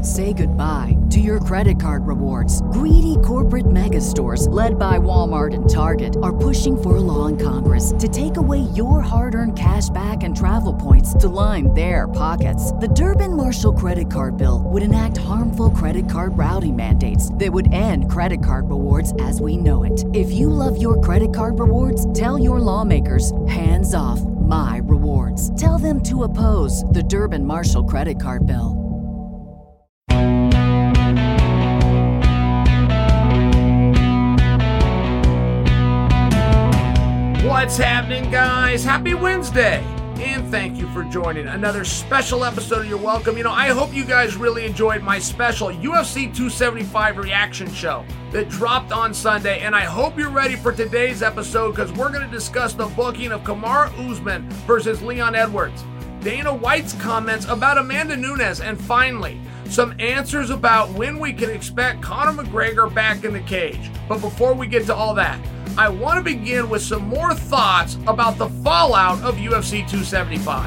Say goodbye to your credit card rewards. Greedy corporate mega stores, led by Walmart and Target, are pushing for a law in Congress to take away your hard-earned cash back and travel points to line their pockets. The Durbin-Marshall credit card bill would enact harmful credit card routing mandates that would end credit card rewards as we know it. If you love your credit card rewards, tell your lawmakers, hands off my rewards. Tell them to oppose the Durbin-Marshall credit card bill. What's happening, guys? Happy Wednesday, and thank you for joining another special episode of You're Welcome. I hope you guys really enjoyed my special UFC 275 reaction show that dropped on Sunday, and I hope you're ready for today's episode because we're going to discuss the booking of Kamaru Usman versus Leon Edwards, Dana White's comments about Amanda Nunes, and finally, some answers about when we can expect Conor McGregor back in the cage. But before we get to all that, I want to begin with some more thoughts about the fallout of UFC 275.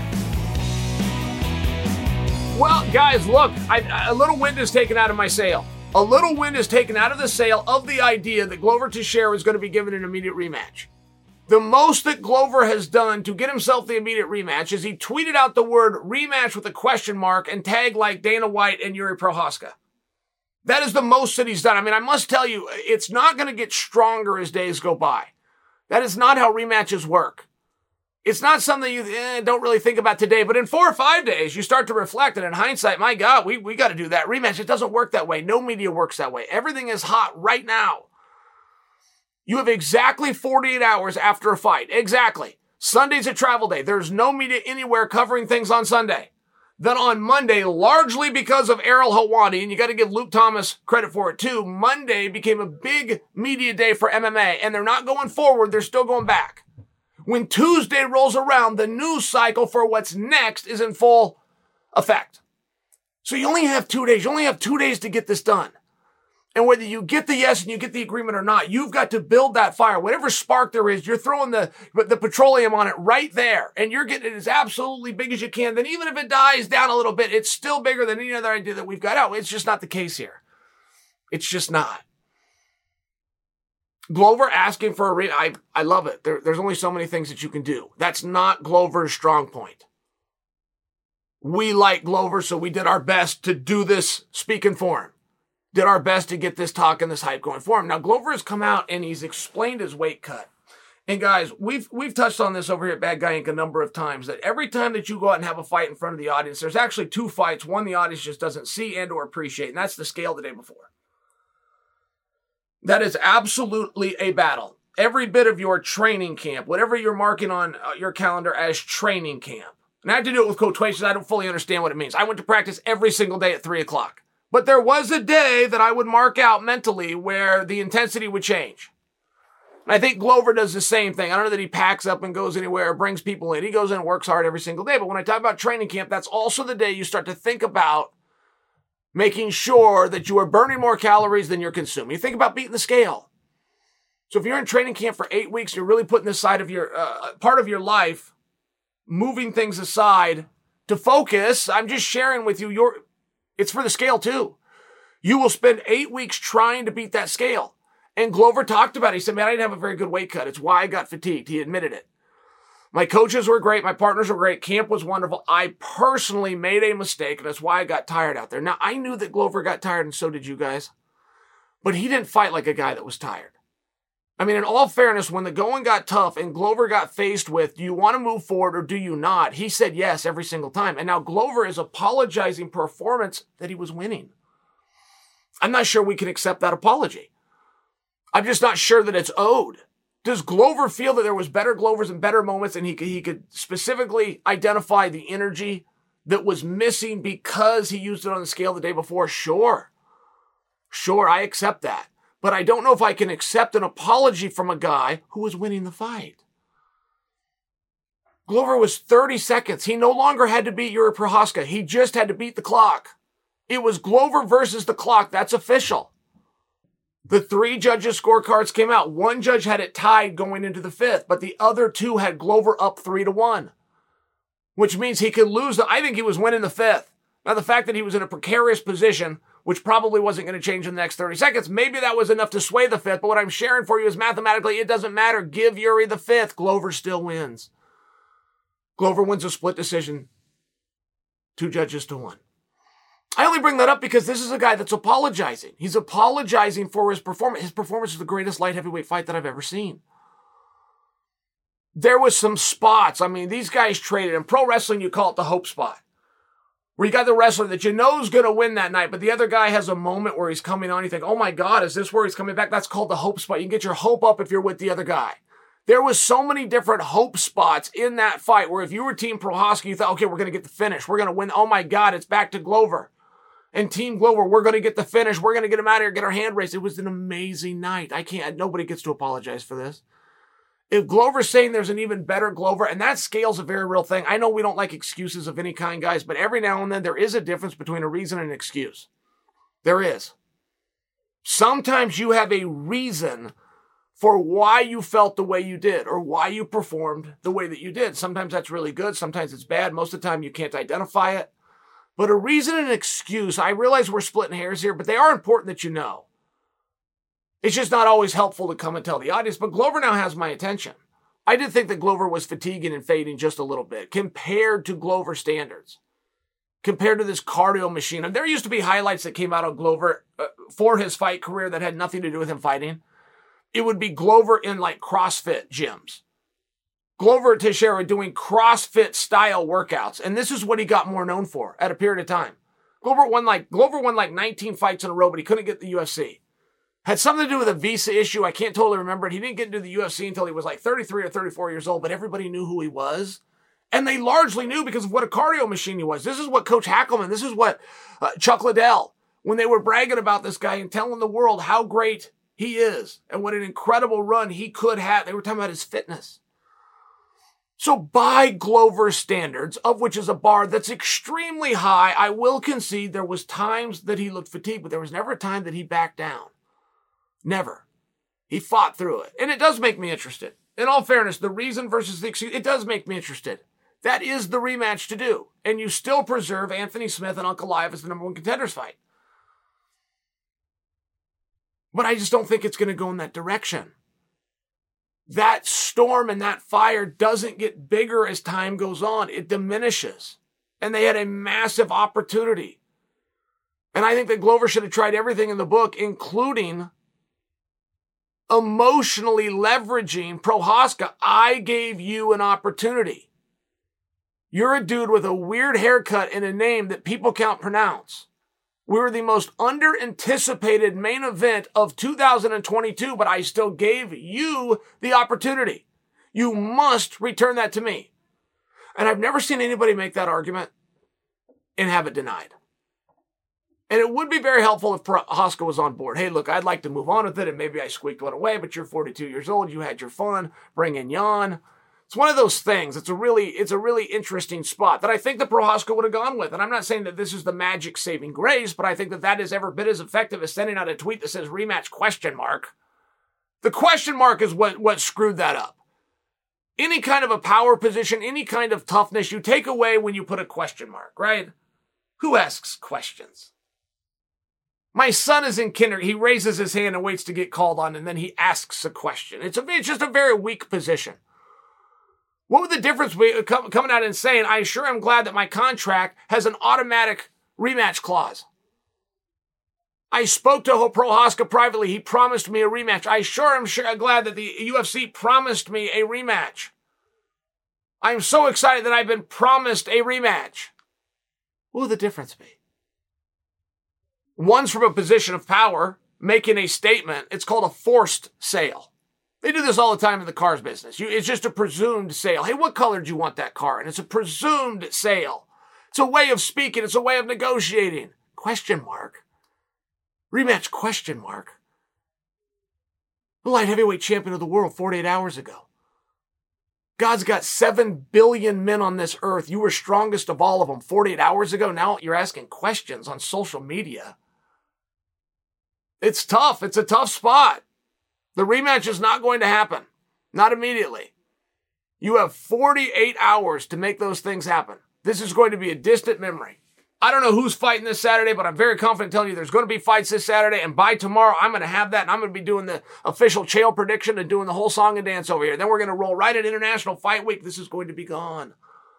Well, guys, look, a little wind is taken out of my sail. A little wind is taken out of the sail of the idea that Glover Teixeira is going to be given an immediate rematch. The most that Glover has done to get himself the immediate rematch is he tweeted out the word rematch with a question mark and tagged like Dana White and Yuri Prochazka. That is the most that he's done. I mean, I must tell you, it's not going to get stronger as days go by. That is not how rematches work. It's not something you don't really think about today, but in 4 or 5 days, you start to reflect, and in hindsight, my God, we got to do that rematch. It doesn't work that way. No media works that way. Everything is hot right now. You have exactly 48 hours after a fight. Exactly. Sunday's a travel day. There's no media anywhere covering things on Sunday. Then on Monday, largely because of Ariel Helwani, and you got to give Luke Thomas credit for it too, Monday became a big media day for MMA, and they're not going forward, they're still going back. When Tuesday rolls around, the news cycle for what's next is in full effect. So you only have 2 days. You only have 2 days to get this done. And whether you get the yes and you get the agreement or not, you've got to build that fire. Whatever spark there is, you're throwing the petroleum on it right there. And you're getting it as absolutely big as you can. Then even if it dies down a little bit, it's still bigger than any other idea that we've got out. It's just not the case here. It's just not. Glover asking for I love it. There's only so many things that you can do. That's not Glover's strong point. We like Glover, so we did our best to do this speaking for him. Did our best to get this talk and this hype going for him. Now, Glover has come out and he's explained his weight cut. And guys, we've touched on this over here at Bad Guy Inc. a number of times, that every time that you go out and have a fight in front of the audience, there's actually 2 fights. One the audience just doesn't see and or appreciate, and that's the scale the day before. That is absolutely a battle. Every bit of your training camp, whatever you're marking on your calendar as training camp. And I had to do it with quotations. I don't fully understand what it means. I went to practice every single day at 3 o'clock. But there was a day that I would mark out mentally where the intensity would change. And I think Glover does the same thing. I don't know that he packs up and goes anywhere or brings people in. He goes in and works hard every single day. But when I talk about training camp, that's also the day you start to think about making sure that you are burning more calories than you're consuming. You think about beating the scale. So if you're in training camp for 8 weeks, you're really putting this side of your part of your life, moving things aside to focus. I'm just sharing with you it's for the scale too. You will spend 8 weeks trying to beat that scale. And Glover talked about it. He said, man, I didn't have a very good weight cut. It's why I got fatigued. He admitted it. My coaches were great. My partners were great. Camp was wonderful. I personally made a mistake, and that's why I got tired out there. Now, I knew that Glover got tired, and so did you guys. But he didn't fight like a guy that was tired. I mean, in all fairness, when the going got tough and Glover got faced with, do you want to move forward or do you not? He said yes every single time. And now Glover is apologizing for a performance that he was winning. I'm not sure we can accept that apology. I'm just not sure that it's owed. Does Glover feel that there was better Glovers and better moments and he could specifically identify the energy that was missing because he used it on the scale the day before? Sure, I accept that. But I don't know if I can accept an apology from a guy who was winning the fight. Glover was 30 seconds. He no longer had to beat Yuri Prochazka. He just had to beat the clock. It was Glover versus the clock. That's official. The 3 judges' scorecards came out. 1 judge had it tied going into the 5th, but the other 2 had Glover up 3-1, which means he could lose. I think he was winning the 5th. Now, the fact that he was in a precarious position, which probably wasn't going to change in the next 30 seconds, maybe that was enough to sway the fifth, but what I'm sharing for you is mathematically, it doesn't matter. Give Yuri the fifth. Glover still wins. Glover wins a split decision, 2 judges to 1. I only bring that up because this is a guy that's apologizing. He's apologizing for his performance. His performance is the greatest light heavyweight fight that I've ever seen. There was some spots. I mean, these guys traded. In pro wrestling, you call it the hope spot, where you got the wrestler that you know is going to win that night, but the other guy has a moment where he's coming on. You think, oh my God, is this where he's coming back? That's called the hope spot. You can get your hope up if you're with the other guy. There was so many different hope spots in that fight where if you were Team Prochazka, you thought, okay, we're going to get the finish. We're going to win. Oh my God, it's back to Glover. And Team Glover, we're going to get the finish. We're going to get him out of here, get our hand raised. It was an amazing night. Nobody gets to apologize for this. If Glover's saying there's an even better Glover, and that scale's a very real thing. I know we don't like excuses of any kind, guys, but every now and then there is a difference between a reason and an excuse. There is. Sometimes you have a reason for why you felt the way you did or why you performed the way that you did. Sometimes that's really good. Sometimes it's bad. Most of the time you can't identify it. But a reason and an excuse, I realize we're splitting hairs here, but they are important that you know. It's just not always helpful to come and tell the audience, but Glover now has my attention. I did think that Glover was fatiguing and fading just a little bit compared to Glover standards, compared to this cardio machine. And there used to be highlights that came out of Glover for his fight career that had nothing to do with him fighting. It would be Glover in like CrossFit gyms. Glover Teixeira doing CrossFit style workouts. And this is what he got more known for at a period of time. Glover won like 19 fights in a row, but he couldn't get the UFC. Had something to do with a visa issue. I can't totally remember it. He didn't get into the UFC until he was like 33 or 34 years old, but everybody knew who he was. And they largely knew because of what a cardio machine he was. This is what Coach Hackelman, this is what Chuck Liddell, when they were bragging about this guy and telling the world how great he is and what an incredible run he could have. They were talking about his fitness. So by Glover's standards, of which is a bar that's extremely high, I will concede there was times that he looked fatigued, but there was never a time that he backed down. Never. He fought through it. And it does make me interested. In all fairness, the reason versus the excuse, it does make me interested. That is the rematch to do. And you still preserve Anthony Smith and Ankalaev as the number 1 contenders fight. But I just don't think it's going to go in that direction. That storm and that fire doesn't get bigger as time goes on. It diminishes. And they had a massive opportunity. And I think that Glover should have tried everything in the book, including emotionally leveraging Prochazka. I gave you an opportunity. You're a dude with a weird haircut and a name that people can't pronounce. We were the most under-anticipated main event of 2022, but I still gave you the opportunity. You must return that to me. And I've never seen anybody make that argument and have it denied. And it would be very helpful if Prochazka was on board. Hey, look, I'd like to move on with it, and maybe I squeaked one away, but you're 42 years old. You had your fun. Bring in Jan. It's one of those things. It's a really interesting spot that I think that Prochazka would have gone with. And I'm not saying that this is the magic saving grace, but I think that that is every bit as effective as sending out a tweet that says rematch ? The question mark is what screwed that up. Any kind of a power position, any kind of toughness, you take away when you put a question mark, right? Who asks questions? My son is in kindergarten. He raises his hand and waits to get called on, and then he asks a question. It's just a very weak position. What would the difference be coming out and saying, I sure am glad that my contract has an automatic rematch clause. I spoke to Prochazka privately. He promised me a rematch. I sure am glad that the UFC promised me a rematch. I'm so excited that I've been promised a rematch. What would the difference be? One's from a position of power, making a statement. It's called a forced sale. They do this all the time in the cars business. It's just a presumed sale. Hey, what color do you want that car? And it's a presumed sale. It's a way of speaking. It's a way of negotiating. Question mark. Rematch question mark. The light heavyweight champion of the world 48 hours ago. God's got 7 billion men on this earth. You were strongest of all of them 48 hours ago. Now you're asking questions on social media. It's tough. It's a tough spot. The rematch is not going to happen. Not immediately. You have 48 hours to make those things happen. This is going to be a distant memory. I don't know who's fighting this Saturday, but I'm very confident telling you there's going to be fights this Saturday. And by tomorrow, I'm going to have that. And I'm going to be doing the official Chael prediction and doing the whole song and dance over here. Then we're going to roll right at International Fight Week. This is going to be gone.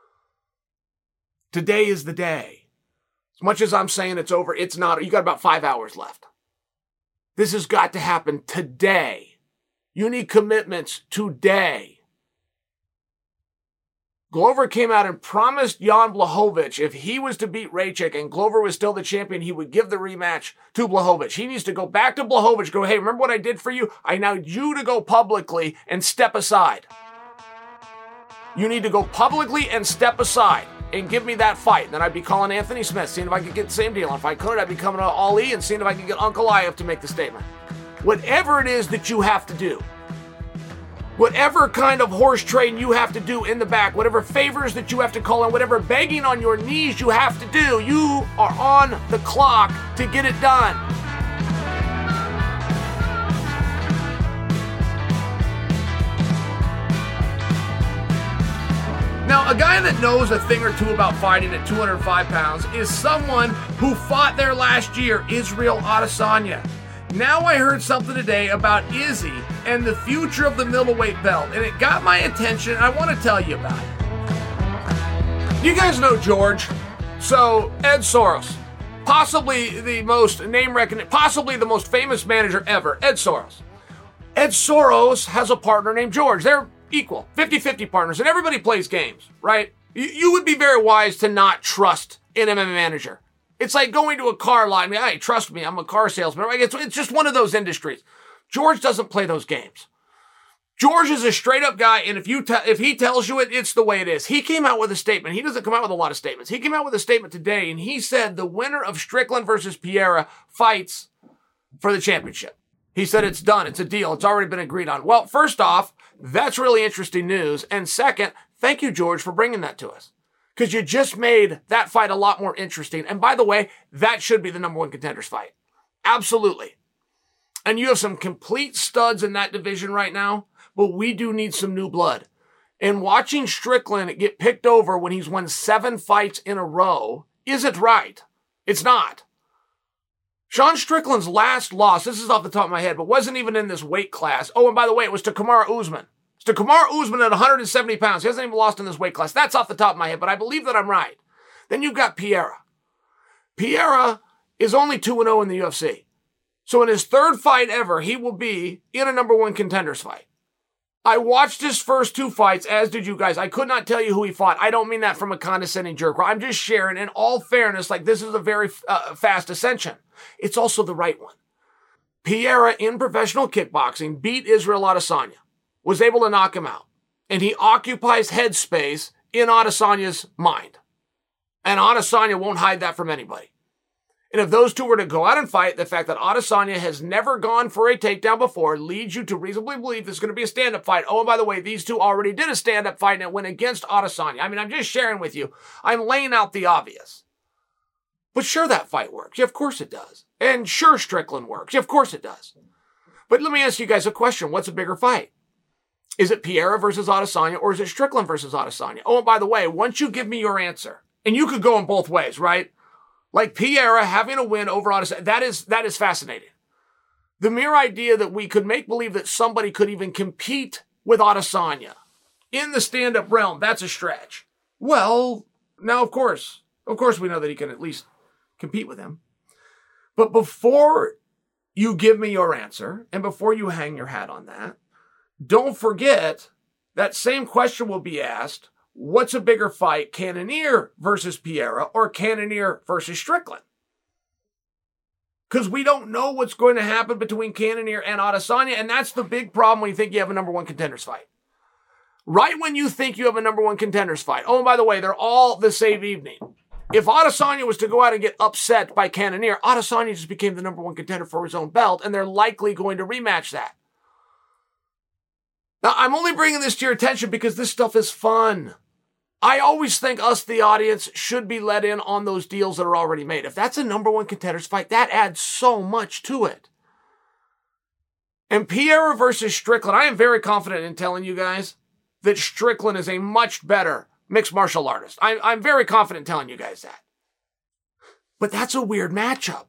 Today is the day. As much as I'm saying it's over, it's not. You got about 5 hours left. This has got to happen today. You need commitments today. Glover came out and promised Jan Blachowicz if he was to beat Raychik and Glover was still the champion, he would give the rematch to Blachowicz. He needs to go back to Blachowicz, go, hey, remember what I did for you? I need you to go publicly and step aside. You need to go publicly and step aside and give me that fight. And then I'd be calling Anthony Smith, seeing if I could get the same deal. And if I couldn't, I'd be coming to Ali and seeing if I could get Uncle Iyaf to make the statement. Whatever it is that you have to do, whatever kind of horse trading you have to do in the back, whatever favors that you have to call in, whatever begging on your knees you have to do, you are on the clock to get it done. Now, a guy that knows a thing or two about fighting at 205 pounds is someone who fought there last year, Israel Adesanya. Now I heard something today about Izzy and the future of the middleweight belt, and it got my attention, and I want to tell you about it. You guys know George. So, Ed Soros, possibly the most possibly the most famous manager ever, Ed Soros. Ed Soros has a partner named George. They're equal, 50-50 partners, and everybody plays games, right? You would be very wise to not trust an MMA manager. It's like going to a car lot. I mean, hey, trust me, I'm a car salesman. It's just one of those industries. George doesn't play those games. George is a straight up guy, and if he tells you it, it's the way it is. He came out with a statement. He doesn't come out with a lot of statements. He came out with a statement today, and he said the winner of Strickland versus Pereira fights for the championship. He said it's done. It's a deal. It's already been agreed on. Well, first off, that's really interesting news. And second, thank you, George, for bringing that to us. Because you just made that fight a lot more interesting. And by the way, that should be the number one contenders fight. Absolutely. And you have some complete studs in that division right now, but we do need some new blood. And watching Strickland get picked over when he's won 7 fights in a row isn't right. It's not. Sean Strickland's last loss, this is off the top of my head, but wasn't even in this weight class. Oh, and by the way, it was to Kamaru Usman. To Kamaru Usman at 170 pounds. He hasn't even lost in this weight class. That's off the top of my head, but I believe that I'm right. Then you've got Pereira. Pereira is only 2-0 in the UFC. So in his 3rd fight ever, he will be in a number one contenders fight. I watched his first 2 fights, as did you guys. I could not tell you who he fought. I don't mean that from a condescending jerk. I'm just sharing, in all fairness, like this is a very fast ascension. It's also the right one. Pereira, in professional kickboxing, beat Israel Adesanya. Was able to knock him out. And he occupies headspace in Adesanya's mind. And Adesanya won't hide that from anybody. And if those two were to go out and fight, the fact that Adesanya has never gone for a takedown before leads you to reasonably believe this is going to be a stand-up fight. Oh, and by the way, these two already did a stand-up fight and it went against Adesanya. I mean, I'm just sharing with you. I'm laying out the obvious. But sure, that fight works. Yeah, of course it does. And sure, Strickland works. Yeah, of course it does. But let me ask you guys a question. What's a bigger fight? Is it Pereira versus Adesanya or is it Strickland versus Adesanya? Oh, and by the way, once you give me your answer, and you could go in both ways, right? Like Pereira having a win over Adesanya, that is fascinating. The mere idea that we could make believe that somebody could even compete with Adesanya in the stand-up realm, that's a stretch. Well, now of course we know that he can at least compete with him. But before you give me your answer, and before you hang your hat on that, don't forget that same question will be asked, what's a bigger fight, Cannonier versus Pereira or Cannonier versus Strickland? Because we don't know what's going to happen between Cannonier and Adesanya, and that's the big problem when you think you have a number one contenders fight. Right when you think you have a number one contenders fight. Oh, and by the way, they're all the same evening. If Adesanya was to go out and get upset by Cannonier, Adesanya just became the number one contender for his own belt, and they're likely going to rematch that. Now, I'm only bringing this to your attention because this stuff is fun. I always think us, the audience, should be let in on those deals that are already made. If that's a number one contenders fight, that adds so much to it. And Pereira versus Strickland, I am very confident in telling you guys that Strickland is a much better mixed martial artist. I'm very confident in telling you guys that. But that's a weird matchup.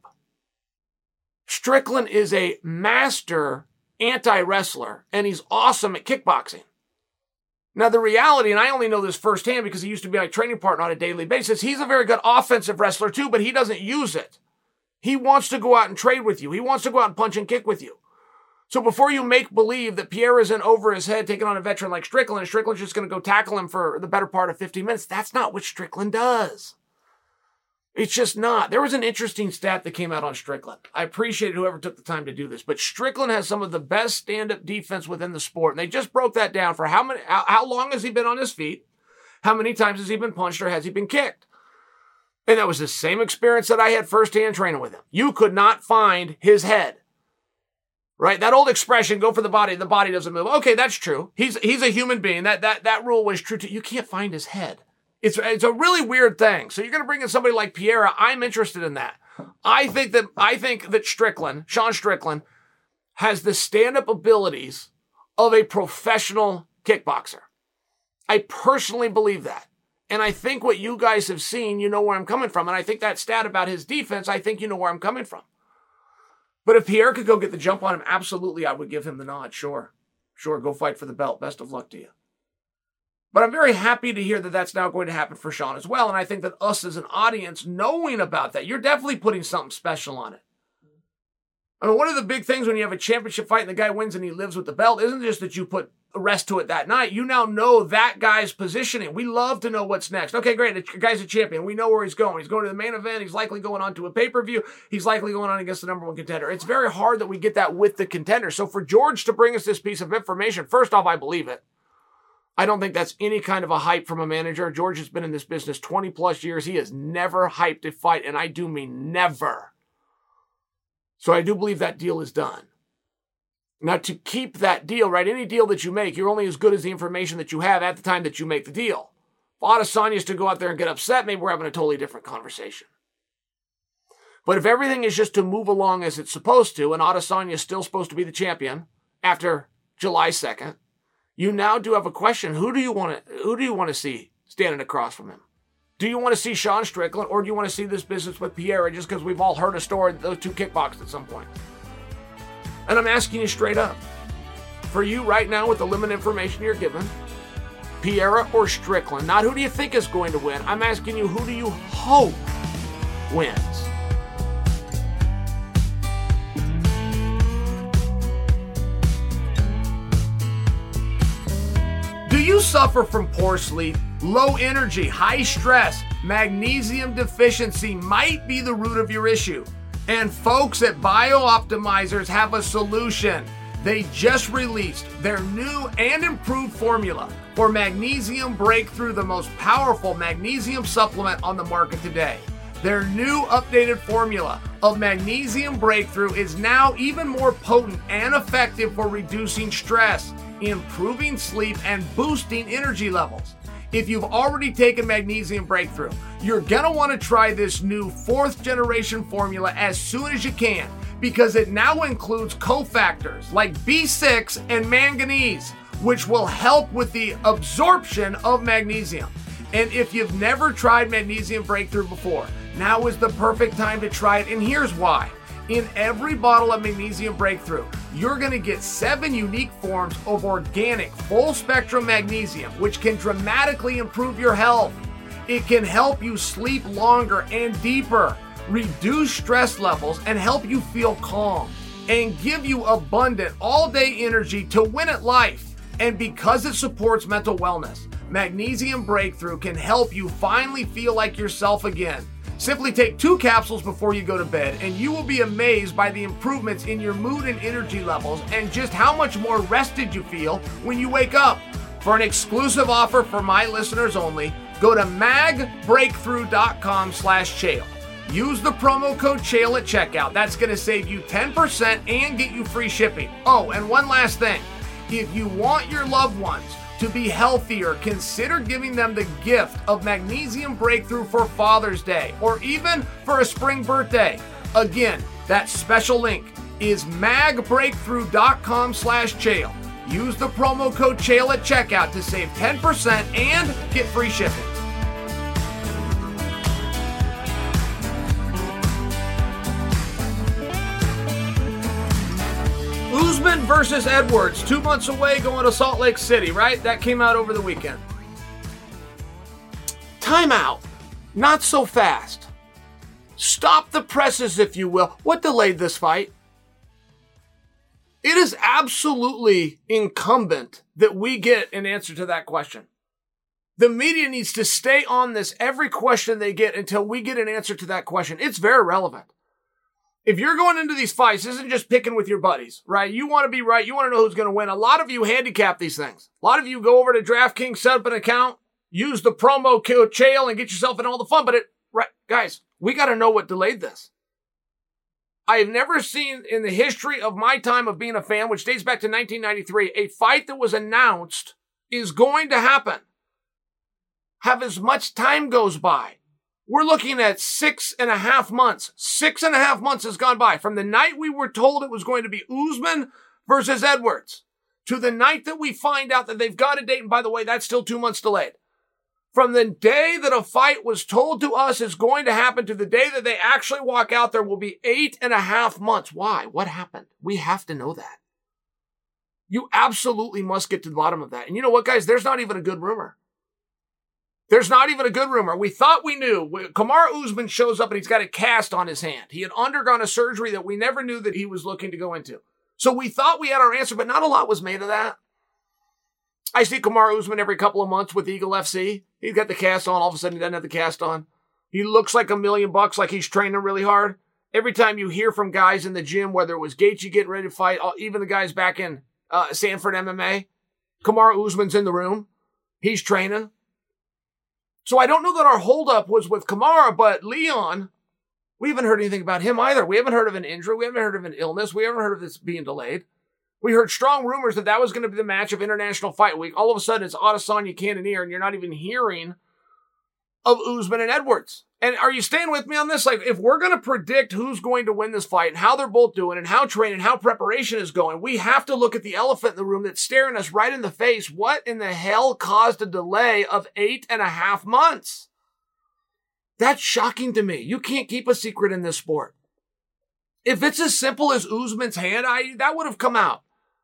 Strickland is a master anti-wrestler, and he's awesome at kickboxing. Now, the reality, and I only know this firsthand because he used to be my training partner on a daily basis, he's a very good offensive wrestler too, but he doesn't use it. He wants to go out and trade with you. He wants to go out and punch and kick with you. So before you make believe that Pierre is in over his head taking on a veteran like Strickland, and Strickland's just going to go tackle him for the better part of 15 minutes, that's not what Strickland does. It's just not. There was an interesting stat that came out on Strickland. I appreciate whoever took the time to do this, but Strickland has some of the best stand-up defense within the sport. And they just broke that down for how long has he been on his feet? How many times has he been punched or has he been kicked? And that was the same experience that I had firsthand training with him. You could not find his head. Right? That old expression, go for the body doesn't move. Okay, that's true. He's a human being. That rule was true too. You can't find his head. It's a really weird thing. So you're going to bring in somebody like Pierre. I'm interested in that. I think that Sean Strickland, has the stand-up abilities of a professional kickboxer. I personally believe that. And I think what you guys have seen, you know where I'm coming from. And I think that stat about his defense, I think you know where I'm coming from. But if Pierre could go get the jump on him, absolutely, I would give him the nod. Sure, go fight for the belt. Best of luck to you. But I'm very happy to hear that that's now going to happen for Sean as well. And I think that us as an audience knowing about that, you're definitely putting something special on it. I mean, one of the big things when you have a championship fight and the guy wins and he lives with the belt isn't just that you put a rest to it that night. You now know that guy's positioning. We love to know what's next. Okay, great. The guy's a champion. We know where he's going. He's going to the main event. He's likely going on to a pay-per-view. He's likely going on against the number one contender. It's very hard that we get that with the contender. So for George to bring us this piece of information, first off, I believe it. I don't think that's any kind of a hype from a manager. George has been in this business 20 plus years. He has never hyped a fight, and I do mean never. So I do believe that deal is done. Now, to keep that deal, right, any deal that you make, you're only as good as the information that you have at the time that you make the deal. If Adesanya is to go out there and get upset, maybe we're having a totally different conversation. But if everything is just to move along as it's supposed to, and Adesanya is still supposed to be the champion after July 2nd, you now do have a question. Who do you want to see standing across from him? Do you want to see Sean Strickland, or do you want to see this business with Pierre just because we've all heard a story that those two kickboxed at some point? And I'm asking you straight up. For you right now with the limited information you're given, Pierre or Strickland, not who do you think is going to win. I'm asking you, who do you hope wins? Do you suffer from poor sleep, low energy, high stress? Magnesium deficiency might be the root of your issue. And folks at BioOptimizers have a solution. They just released their new and improved formula for Magnesium Breakthrough, the most powerful magnesium supplement on the market today. Their new updated formula of Magnesium Breakthrough is now even more potent and effective for reducing stress, improving sleep, and boosting energy levels. If you've already taken Magnesium Breakthrough, you're going to want to try this new 4th generation formula as soon as you can, because it now includes cofactors like B6 and manganese, which will help with the absorption of magnesium. And if you've never tried Magnesium Breakthrough before, now is the perfect time to try it, and here's why. In every bottle of Magnesium Breakthrough, you're going to get 7 unique forms of organic, full-spectrum magnesium, which can dramatically improve your health. It can help you sleep longer and deeper, reduce stress levels, and help you feel calm, and give you abundant, all-day energy to win at life. And because it supports mental wellness, Magnesium Breakthrough can help you finally feel like yourself again. Simply take 2 capsules before you go to bed, and you will be amazed by the improvements in your mood and energy levels, and just how much more rested you feel when you wake up. For an exclusive offer for my listeners only, go to magbreakthrough.com/Chael. Use the promo code Chael at checkout. That's going to save you 10% and get you free shipping. Oh, and one last thing. If you want your loved ones to be healthier, consider giving them the gift of Magnesium Breakthrough for Father's Day, or even for a spring birthday. Again, that special link is magbreakthrough.com/Chael. Use the promo code Chael at checkout to save 10% and get free shipping. Usman versus Edwards, 2 months away, going to Salt Lake City, right? That came out over the weekend. Timeout. Not so fast. Stop the presses, if you will. What delayed this fight? It is absolutely incumbent that we get an answer to that question. The media needs to stay on this every question they get until we get an answer to that question. It's very relevant. If you're going into these fights, this isn't just picking with your buddies, right? You want to be right. You want to know who's going to win. A lot of you handicap these things. A lot of you go over to DraftKings, set up an account, use the promo code Chael and get yourself in all the fun. But right, guys, we got to know what delayed this. I have never seen in the history of my time of being a fan, which dates back to 1993, a fight that was announced is going to happen. Have as much time goes by. We're looking at 6.5 months. 6.5 months has gone by from the night we were told it was going to be Usman versus Edwards to the night that we find out that they've got a date. And by the way, that's still 2 months delayed. From the day that a fight was told to us is going to happen to the day that they actually walk out, there will be 8.5 months. Why? What happened? We have to know that. You absolutely must get to the bottom of that. And you know what, guys? There's not even a good rumor. There's not even a good rumor. We thought we knew. Kamaru Usman shows up and he's got a cast on his hand. He had undergone a surgery that we never knew that he was looking to go into. So we thought we had our answer, but not a lot was made of that. I see Kamaru Usman every couple of months with Eagle FC. He's got the cast on. All of a sudden, he doesn't have the cast on. He looks like $1 million, like he's training really hard. Every time you hear from guys in the gym, whether it was Gaethje getting ready to fight, even the guys back in Sanford MMA, Kamaru Usman's in the room. He's training. So I don't know that our holdup was with Kamaru, but Leon, we haven't heard anything about him either. We haven't heard of an injury. We haven't heard of an illness. We haven't heard of this being delayed. We heard strong rumors that that was going to be the match of International Fight Week. All of a sudden, it's Adesanya Cannonier, and you're not even hearing of Usman and Edwards. And are you staying with me on this? Like, if we're going to predict who's going to win this fight and how they're both doing and how training, how preparation is going, we have to look at the elephant in the room that's staring us right in the face. What in the hell caused a delay of 8.5 months? That's shocking to me. You can't keep a secret in this sport. If it's as simple as Usman's hand, that would have come out.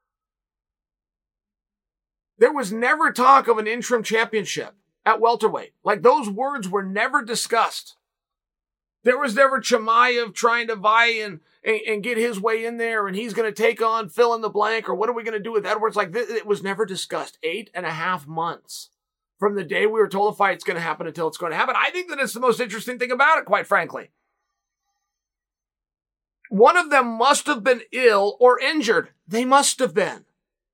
There was never talk of an interim championship at welterweight. Like, those words were never discussed. There was never Chimaev trying to vie and get his way in there, and he's going to take on fill in the blank, or what are we going to do with Edwards? Like, it was never discussed. 8.5 months from the day we were told the fight's going to happen until it's going to happen. I think that it's the most interesting thing about it, quite frankly. One of them must have been ill or injured. They must have been.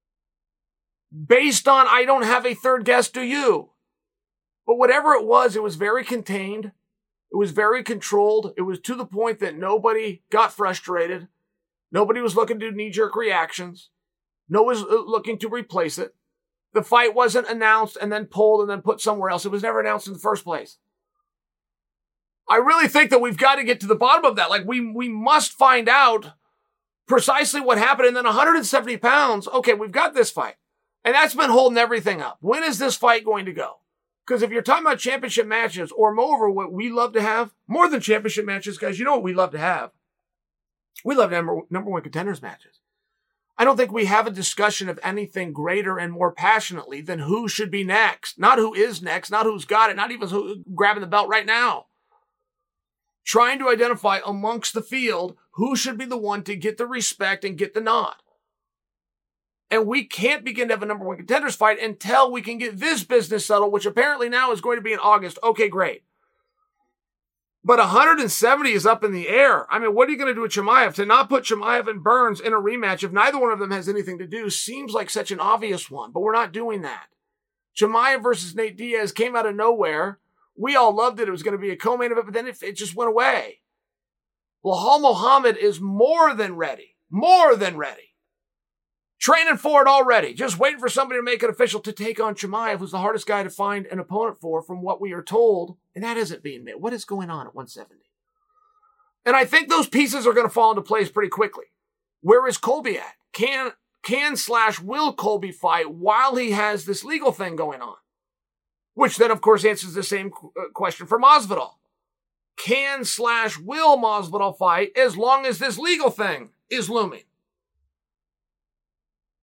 Based on, I don't have a third guess, do you? But whatever it was very contained. It was very controlled. It was to the point that nobody got frustrated. Nobody was looking to do knee-jerk reactions. No one was looking to replace it. The fight wasn't announced and then pulled and then put somewhere else. It was never announced in the first place. I really think that we've got to get to the bottom of that. Like, we must find out precisely what happened. And then 170 pounds, okay, we've got this fight. And that's been holding everything up. When is this fight going to go? Because if you're talking about championship matches, or moreover, what we love to have, more than championship matches, guys, you know what we love to have? We love to have number one contenders matches. I don't think we have a discussion of anything greater and more passionately than who should be next. Not who is next, not who's got it, not even who's grabbing the belt right now. Trying to identify amongst the field who should be the one to get the respect and get the nod. And we can't begin to have a number one contenders fight until we can get this business settled, which apparently now is going to be in August. Okay, great. But 170 is up in the air. I mean, what are you going to do with Chimaev? To not put Chimaev and Burns in a rematch if neither one of them has anything to do seems like such an obvious one, but we're not doing that. Chimaev versus Nate Diaz came out of nowhere. We all loved it. It was going to be a co-main event, but then it just went away. Belal Muhammad is more than ready. More than ready. Training for it already. Just waiting for somebody to make it official to take on Chimaev, who's the hardest guy to find an opponent for from what we are told. And that isn't being made. What is going on at 170? And I think those pieces are going to fall into place pretty quickly. Where is Colby at? Can/will Colby fight while he has this legal thing going on? Which then, of course, answers the same question for Masvidal. Can/will Masvidal fight as long as this legal thing is looming?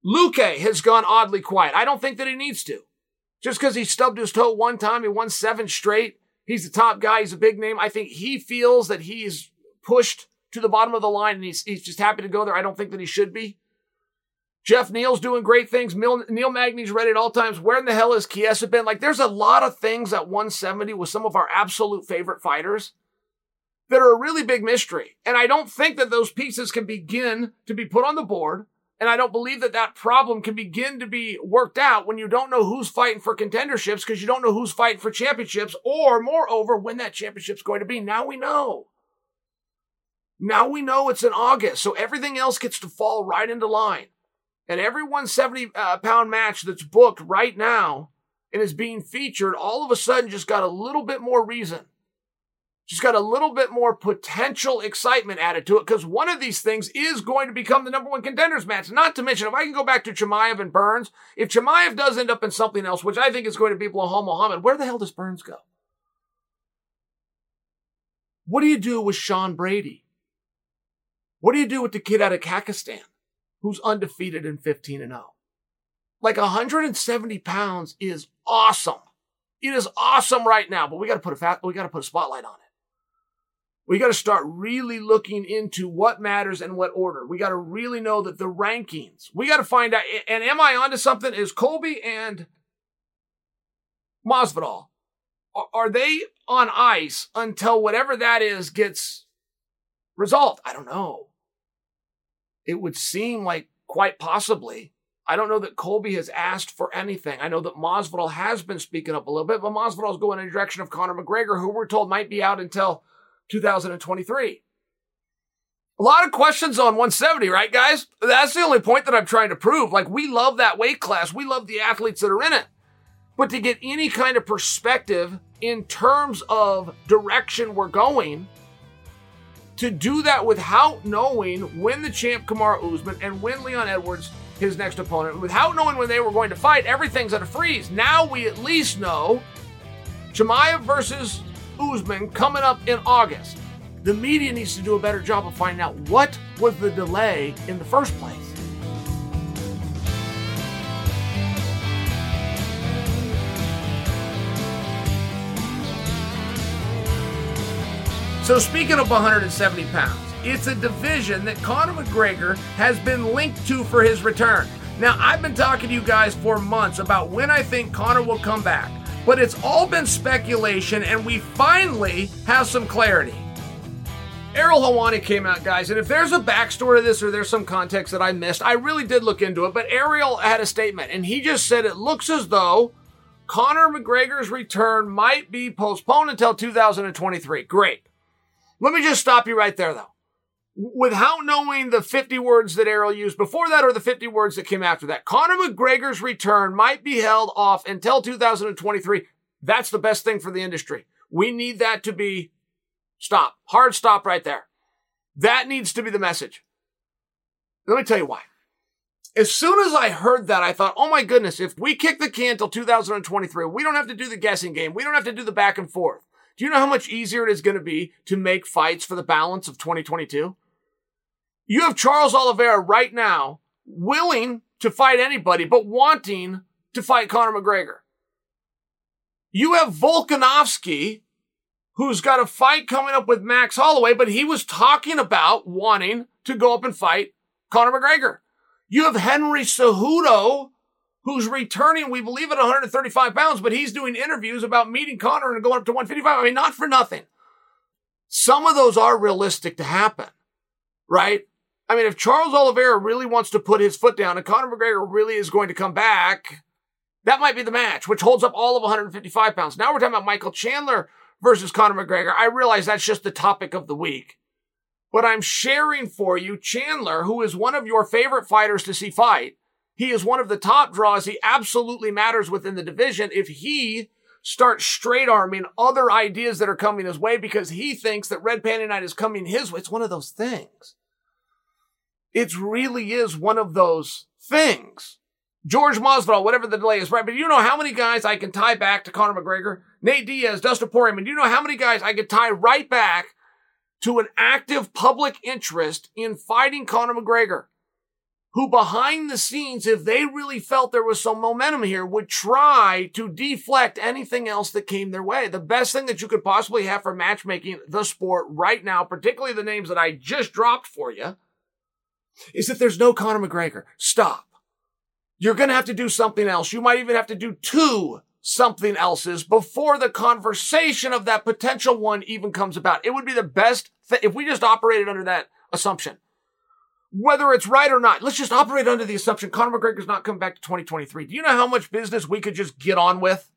Luque has gone oddly quiet. I don't think that he needs to. Just because he stubbed his toe one time, he won 7 straight. He's the top guy. He's a big name. I think he feels that he's pushed to the bottom of the line and he's just happy to go there. I don't think that he should be. Jeff Neal's doing great things. Neil Magny's ready at all times. Where in the hell has Chiesa been? Like, there's a lot of things at 170 with some of our absolute favorite fighters that are a really big mystery. And I don't think that those pieces can begin to be put on the board. And I don't believe that that problem can begin to be worked out when you don't know who's fighting for contenderships because you don't know who's fighting for championships or, moreover, when that championship's going to be. Now we know. Now we know it's in August, so everything else gets to fall right into line. And every 170-pound match that's booked right now and is being featured all of a sudden just got a little bit more reason. Just got a little bit more potential excitement added to it because one of these things is going to become the number one contenders match. Not to mention, if I can go back to Chimaev and Burns, if Chimaev does end up in something else, which I think is going to be Belal Muhammad, where the hell does Burns go? What do you do with Sean Brady? What do you do with the kid out of Kakistan who's undefeated in 15-0? Like 170 pounds is awesome. It is awesome right now, but we got to put a spotlight on it. We got to start really looking into what matters and what order. We got to really know that the rankings, we got to find out, and am I onto something? Is Colby and Masvidal, are they on ice until whatever that is gets resolved? I don't know. It would seem like quite possibly. I don't know that Colby has asked for anything. I know that Masvidal has been speaking up a little bit, but Masvidal is going in the direction of Conor McGregor, who we're told might be out until 2023. A lot of questions on 170, right, guys? That's the only point that I'm trying to prove. Like, we love that weight class. We love the athletes that are in it. But to get any kind of perspective in terms of direction we're going, to do that without knowing when the champ Kamaru Usman and when Leon Edwards, his next opponent, without knowing when they were going to fight, everything's at a freeze. Now we at least know Chimaev versus Usman coming up in August. The media needs to do a better job of finding out what was the delay in the first place. So speaking of 170 pounds, it's a division that Conor McGregor has been linked to for his return. Now, I've been talking to you guys for months about when I think Conor will come back, but it's all been speculation, and we finally have some clarity. Ariel Helwani came out, guys, and if there's a backstory to this or there's some context that I missed, I really did look into it, but Ariel had a statement, and he just said it looks as though Conor McGregor's return might be postponed until 2023. Great. Let me just stop you right there, though. Without knowing the 50 words that Ariel used before that or the 50 words that came after that, Conor McGregor's return might be held off until 2023. That's the best thing for the industry. We need that to be stop. Hard stop right there. That needs to be the message. Let me tell you why. As soon as I heard that, I thought, oh my goodness, if we kick the can till 2023, we don't have to do the guessing game. We don't have to do the back and forth. Do you know how much easier it is going to be to make fights for the balance of 2022? You have Charles Oliveira right now willing to fight anybody, but wanting to fight Conor McGregor. You have Volkanovski, who's got a fight coming up with Max Holloway, but he was talking about wanting to go up and fight Conor McGregor. You have Henry Cejudo, who's returning, we believe, at 135 pounds, but he's doing interviews about meeting Conor and going up to 155. I mean, not for nothing. Some of those are realistic to happen, right? I mean, if Charles Oliveira really wants to put his foot down and Conor McGregor really is going to come back, that might be the match, which holds up all of 155 pounds. Now we're talking about Michael Chandler versus Conor McGregor. I realize that's just the topic of the week. But I'm sharing for you Chandler, who is one of your favorite fighters to see fight. He is one of the top draws. He absolutely matters within the division if he starts straight arming other ideas that are coming his way because he thinks that Red Panda Night is coming his way. It's one of those things. It really is one of those things. George Masvidal, whatever the delay is, right? But you know how many guys I can tie back to Conor McGregor? Nate Diaz, Dustin Poirier. Do you know how many guys I could tie right back to an active public interest in fighting Conor McGregor? who behind the scenes, if they really felt there was some momentum here, would try to deflect anything else that came their way. The best thing that you could possibly have for matchmaking the sport right now, particularly the names that I just dropped for you, is that there's no Conor McGregor. Stop. You're going to have to do something else. You might even have to do two something else's before the conversation of that potential one even comes about. It would be the best if we just operated under that assumption. Whether it's right or not, let's just operate under the assumption Conor McGregor's not coming back to 2023. Do you know how much business we could just get on with?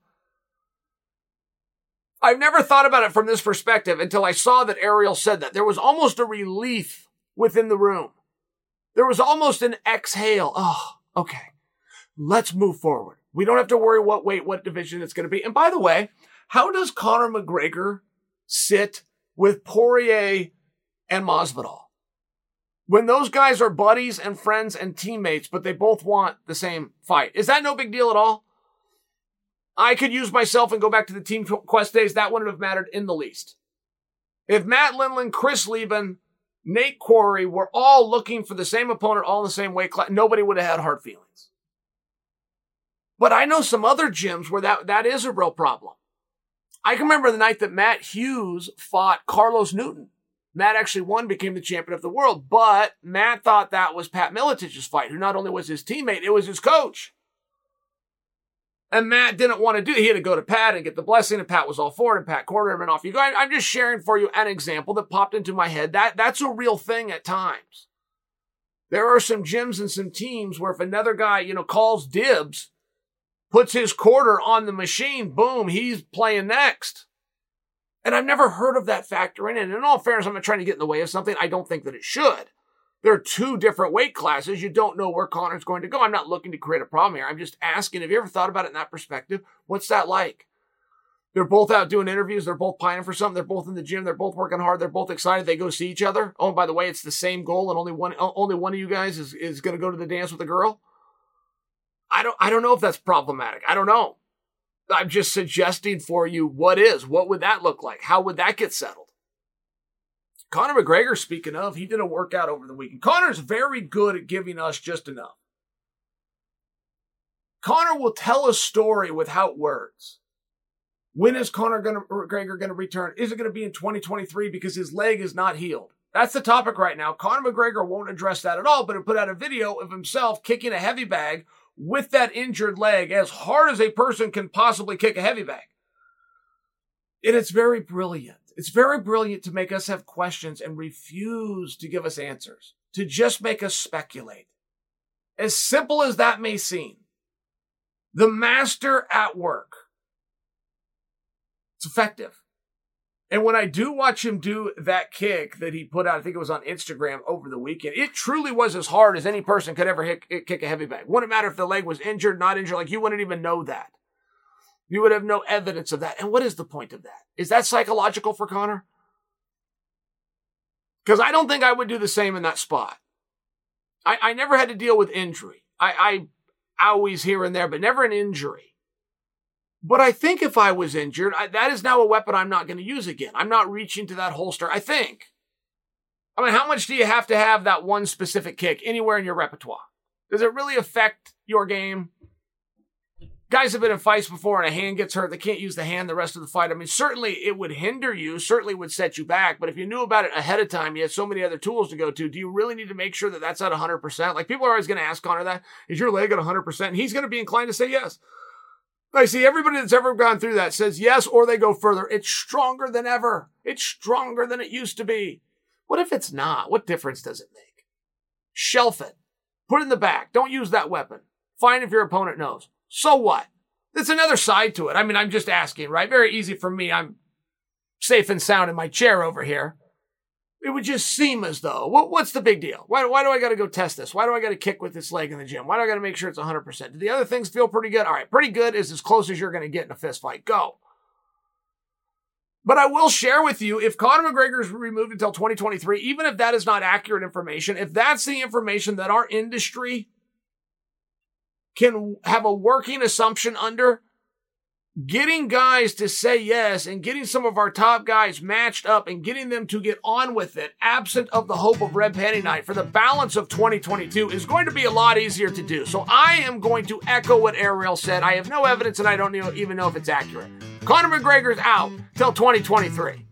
I've never thought about it from this perspective until I saw that Ariel said that. There was almost a relief within the room. There was almost an exhale. Oh, okay. Let's move forward. We don't have to worry what weight, what division it's going to be. And by the way, how does Conor McGregor sit with Poirier and Masvidal? When those guys are buddies and friends and teammates, but they both want the same fight. Is that no big deal at all? I could use myself and go back to the Team Quest days. That wouldn't have mattered in the least. If Matt Lindland, Chris Lieben, Nate Quarry were all looking for the same opponent, all in the same weight class, nobody would have had hard feelings. But I know some other gyms where that is a real problem. I can remember the night that Matt Hughes fought Carlos Newton. Matt actually won, became the champion of the world, but Matt thought that was Pat Militich's fight, who not only was his teammate, it was his coach. And Matt didn't want to do it. He had to go to Pat and get the blessing, and Pat was all for it, and Pat cornered him, and off you go. I'm just sharing for you an example that popped into my head. That's a real thing at times. There are some gyms and some teams where if another guy, calls dibs, puts his quarter on the machine, boom, he's playing next. And I've never heard of that factor in it. And in all fairness, I'm not trying to get in the way of something. I don't think that it should. There are two different weight classes. You don't know where Conor's going to go. I'm not looking to create a problem here. I'm just asking, have you ever thought about it in that perspective? What's that like? They're both out doing interviews. They're both pining for something. They're both in the gym. They're both working hard. They're both excited. They go see each other. Oh, and by the way, it's the same goal, and only one of you guys is going to go to the dance with a girl. I don't know if that's problematic. I don't know. I'm just suggesting for you what would that look like? How would that get settled? Conor McGregor, speaking of, he did a workout over the weekend. Conor's very good at giving us just enough. Conor will tell a story without words. When is Conor McGregor going to return? Is it going to be in 2023 because his leg is not healed? That's the topic right now. Conor McGregor won't address that at all, but he put out a video of himself kicking a heavy bag with that injured leg as hard as a person can possibly kick a heavy bag. And it's very brilliant. It's very brilliant to make us have questions and refuse to give us answers, to just make us speculate. As simple as that may seem, the master at work. It's effective. And when I do watch him do that kick that he put out, I think it was on Instagram over the weekend, it truly was as hard as any person could ever kick a heavy bag. Wouldn't matter if the leg was injured, not injured, like you wouldn't even know that. You would have no evidence of that. And what is the point of that? Is that psychological for Conor? Because I don't think I would do the same in that spot. I never had to deal with injury. I always here and there, but never an injury. But I think if I was injured, that is now a weapon I'm not going to use again. I'm not reaching to that holster, I think. I mean, how much do you have to have that one specific kick anywhere in your repertoire? Does it really affect your game? Guys have been in fights before and a hand gets hurt. They can't use the hand the rest of the fight. I mean, certainly it would hinder you, certainly would set you back. But if you knew about it ahead of time, you had so many other tools to go to. Do you really need to make sure that that's at 100%? Like, people are always going to ask Conor that. Is your leg at 100%? And he's going to be inclined to say yes. I see everybody that's ever gone through that says yes, or they go further. It's stronger than ever. It's stronger than it used to be. What if it's not? What difference does it make? Shelf it. Put it in the back. Don't use that weapon. Fine if your opponent knows. So what? There's another side to it. I mean, I'm just asking, right? Very easy for me. I'm safe and sound in my chair over here. It would just seem as though, what's the big deal? Why do I got to go test this? Why do I got to kick with this leg in the gym? Why do I got to make sure it's 100%? Do the other things feel pretty good? All right, pretty good is as close as you're going to get in a fist fight. Go. But I will share with you, if Conor McGregor is removed until 2023, even if that is not accurate information, if that's the information that our industry can have a working assumption under, getting guys to say yes and getting some of our top guys matched up and getting them to get on with it, absent of the hope of Red Panty Night for the balance of 2022, is going to be a lot easier to do. So I am going to echo what Ariel said. I have no evidence and I don't even know if it's accurate. Conor McGregor's out till 2023.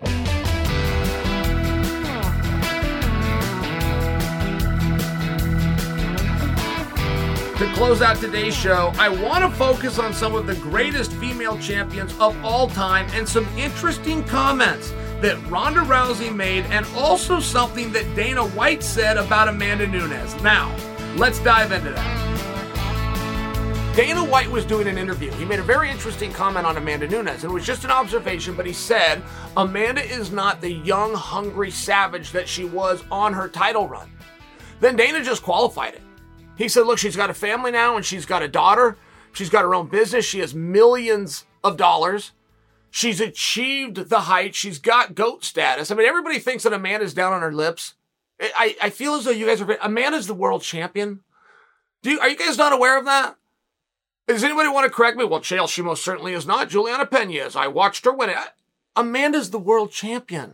To close out today's show, I want to focus on some of the greatest female champions of all time and some interesting comments that Ronda Rousey made and also something that Dana White said about Amanda Nunes. Now, let's dive into that. Dana White was doing an interview. He made a very interesting comment on Amanda Nunes. It was just an observation, but he said Amanda is not the young, hungry savage that she was on her title run. Then Dana just qualified it. He said, look, she's got a family now and she's got a daughter. She's got her own business. She has millions of dollars. She's achieved the height. She's got GOAT status. I mean, everybody thinks that Amanda's down on her lips. I feel as though you guys are... Amanda's the world champion. Are you guys not aware of that? Does anybody want to correct me? Well, Chael, she most certainly is not. Juliana Pena is. I watched her win it. Amanda's the world champion.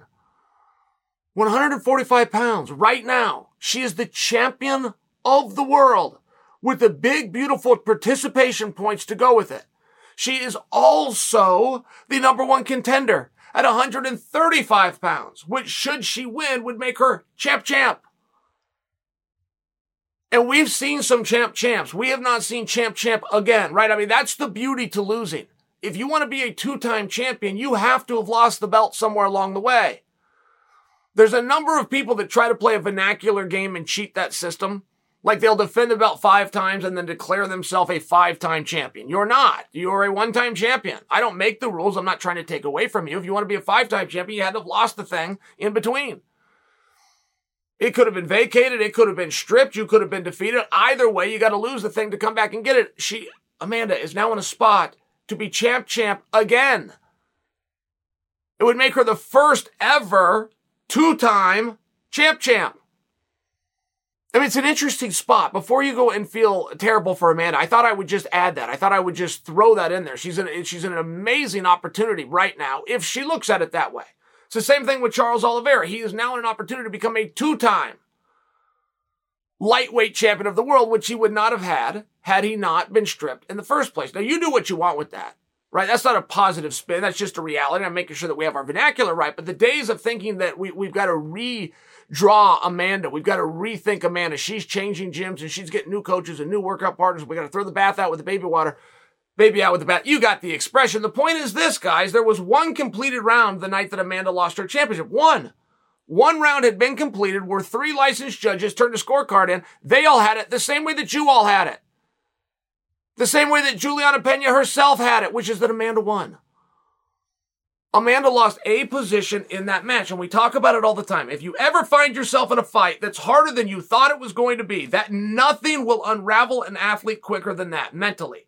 145 pounds right now. She is the champion of the world with the big, beautiful participation points to go with it. She is also the number one contender at 135 pounds, which, should she win, would make her champ. And we've seen some champs. We have not seen champ again, right? I mean, that's the beauty to losing. If you want to be a two-time champion, you have to have lost the belt somewhere along the way. There's a number of people that try to play a vernacular game and cheat that system. Like they'll defend the belt 5 times and then declare themselves a 5-time champion. You're not. You're a 1-time champion. I don't make the rules. I'm not trying to take away from you. If you want to be a 5-time champion, you had to have lost the thing in between. It could have been vacated. It could have been stripped. You could have been defeated. Either way, you got to lose the thing to come back and get it. Amanda is now in a spot to be champ again. It would make her the first ever 2-time champ. I mean, it's an interesting spot. Before you go and feel terrible for Amanda, I thought I would just add that. I thought I would just throw that in there. She's an amazing opportunity right now if she looks at it that way. It's the same thing with Charles Oliveira. He is now in an opportunity to become a 2-time lightweight champion of the world, which he would not have had he not been stripped in the first place. Now, you do what you want with that, right? That's not a positive spin. That's just a reality. I'm making sure that we have our vernacular right. But the days of thinking that we've got to redraw Amanda, we've got to rethink Amanda. She's changing gyms and she's getting new coaches and new workout partners. We got to throw the bath out with the baby water. Baby out with the bath. You got the expression. The point is this, guys. There was one completed round the night that Amanda lost her championship. One round had been completed where 3 licensed judges turned a scorecard in. They all had it the same way that you all had it. The same way that Juliana Pena herself had it, which is that Amanda won. Amanda lost a position in that match, and we talk about it all the time. If you ever find yourself in a fight that's harder than you thought it was going to be, that nothing will unravel an athlete quicker than that, mentally.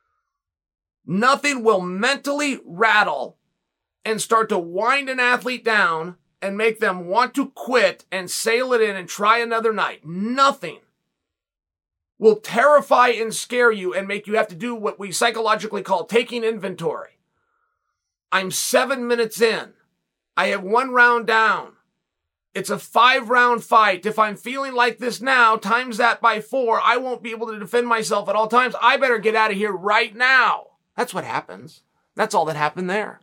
Nothing will mentally rattle and start to wind an athlete down and make them want to quit and sail it in and try another night. Nothing will terrify and scare you and make you have to do what we psychologically call taking inventory. I'm 7 minutes in. I have 1 round down. It's a 5-round fight. If I'm feeling like this now, times that by 4, I won't be able to defend myself at all times. I better get out of here right now. That's what happens. That's all that happened there.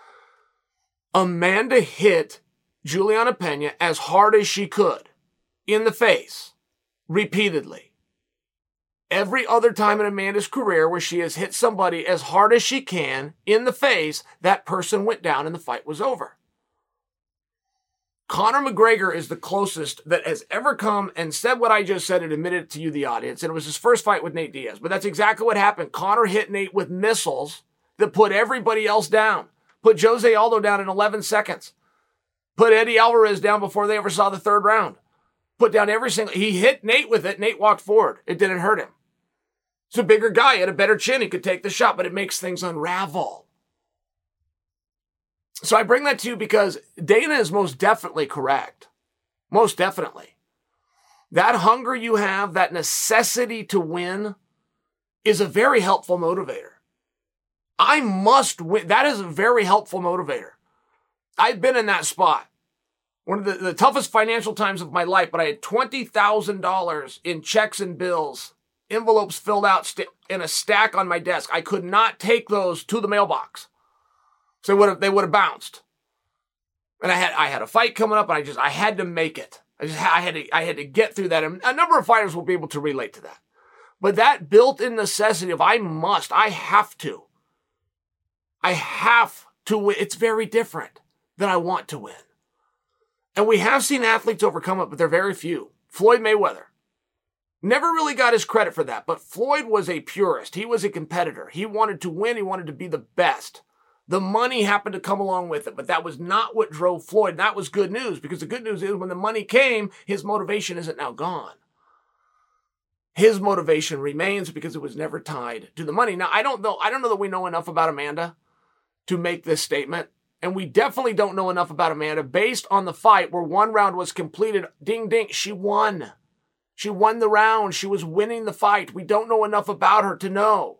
Amanda hit Juliana Pena as hard as she could in the face repeatedly. Every other time in Amanda's career where she has hit somebody as hard as she can in the face, that person went down and the fight was over. Conor McGregor is the closest that has ever come and said what I just said and admitted to you, the audience. And it was his first fight with Nate Diaz. But that's exactly what happened. Conor hit Nate with missiles that put everybody else down. Put Jose Aldo down in 11 seconds. Put Eddie Alvarez down before they ever saw the 3rd round. Put down every single... He hit Nate with it. Nate walked forward. It didn't hurt him. He's a bigger guy. He had a better chin. He could take the shot, but it makes things unravel. So I bring that to you because Dana is most definitely correct. Most definitely. That hunger you have, that necessity to win, is a very helpful motivator. I must win. That is a very helpful motivator. I've been in that spot. One of the toughest financial times of my life, but I had $20,000 in checks and bills, envelopes filled out in a stack on my desk. I could not take those to the mailbox. So they would have bounced. And I had a fight coming up, and I had to make it. I had to get through that. And a number of fighters will be able to relate to that. But that built-in necessity of I have to win. It's very different than I want to win. And we have seen athletes overcome it, but they're very few. Floyd Mayweather never really got his credit for that, but Floyd was a purist. He was a competitor. He wanted to win. He wanted to be the best. The money happened to come along with it, but that was not what drove Floyd. And that was good news, because the good news is when the money came, his motivation isn't now gone. His motivation remains because it was never tied to the money. Now, I don't know that we know enough about Amanda to make this statement. And we definitely don't know enough about Amanda based on the fight where one round was completed. Ding, ding. She won. She won the round. She was winning the fight. We don't know enough about her to know.